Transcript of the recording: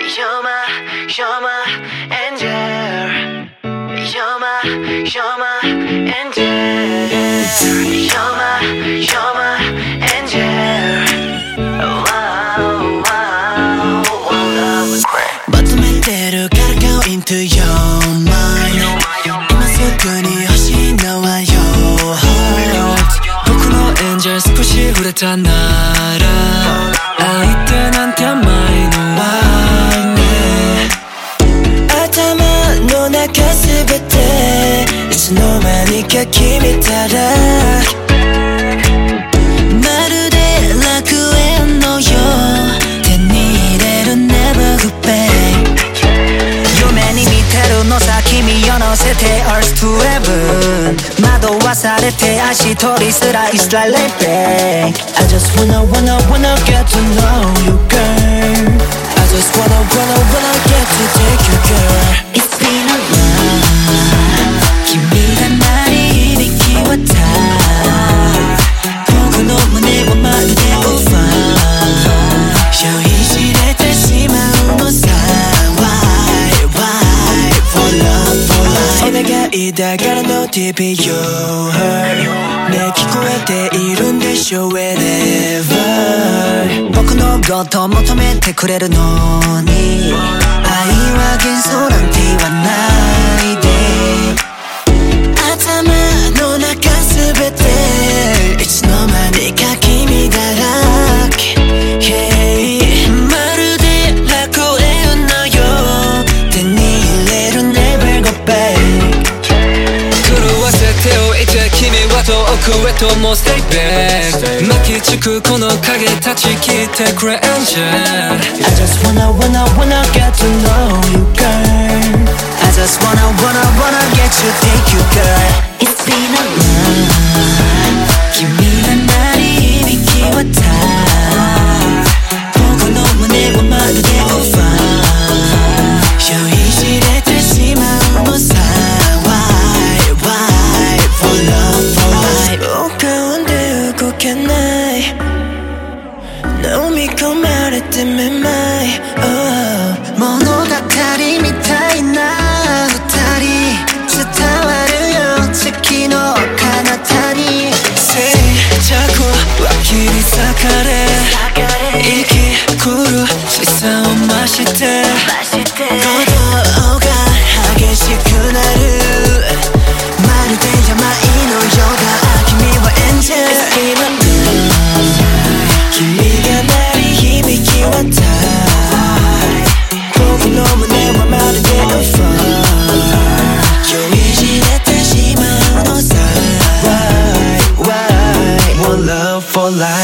You're my angel. You're my angel. You're my angel. Wow, wow, wow. 버튼맨대로 가라고 into your mind.今すぐに欲しいのはyour heart. 僕のエンジェル少し触れたなら愛ってなんて甘いのはね。頭の中すべていつの間にか君たらまるで楽園のよう手に入れる Never go back。 夢に見てるのさ君を乗せて Earth to Heaven。 惑わされて足取りすら It's like lay back。 I just wanna get to know you girl。 I just wanna get to take you girl。 It's been a while。 君が鳴り響き渡る僕の胸はまるでオーバー酔いしれてしまうのさ Why for love for life。 お願いだからの TP your heart ね聞こえているんでしょ Whenever 僕のこと求めてくれるのに愛は幻想なんて言わないで頭の中すべていつの間にか君だらけ、hey、まるで楽園のよう手に入れる Never go back。 狂わせておいて君は遠くへとも Stay back。 巻きつくこの影断ち切ってくれ Angel。 I just wanna get to know you girl。 I just wanna get you take you girl。 It's been a while。 君が鳴り響き渡る僕の胸はまるでオーバー酔いしれてしまうのさ Why for love for life。 浮かんで動けない飲み込まれてめまい、物語みたいな二人伝わるよ月の彼方に静寂は切り裂かれ息苦しさを増して鼓動が激しくなるまるで病のようだ君はエンジェル。君が鳴り響き渡る僕の胸はまるでオファー酔いしれてしまうのさ Why One love for life。